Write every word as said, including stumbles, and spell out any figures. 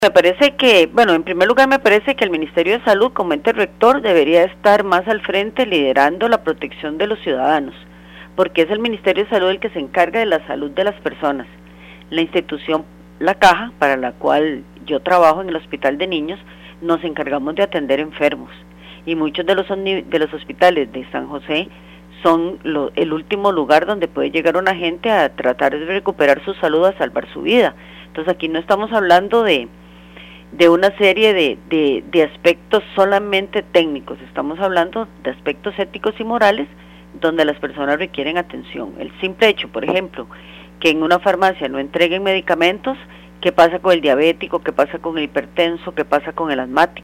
Me parece que, bueno, en primer lugar me parece que el Ministerio de Salud, como ente rector, debería estar más al frente liderando la protección de los ciudadanos, porque es el Ministerio de Salud el que se encarga de la salud de las personas. La institución La Caja, para la cual yo trabajo en el Hospital de Niños, nos encargamos de atender enfermos, y muchos de los, de los hospitales de San José son lo, el último lugar donde puede llegar una gente a tratar de recuperar su salud, a salvar su vida. Entonces aquí no estamos hablando de de una serie de, de, de aspectos solamente técnicos, estamos hablando de aspectos éticos y morales donde las personas requieren atención. El simple hecho, por ejemplo, que en una farmacia no entreguen medicamentos, ¿qué pasa con el diabético? ¿Qué pasa con el hipertenso? ¿Qué pasa con el asmático?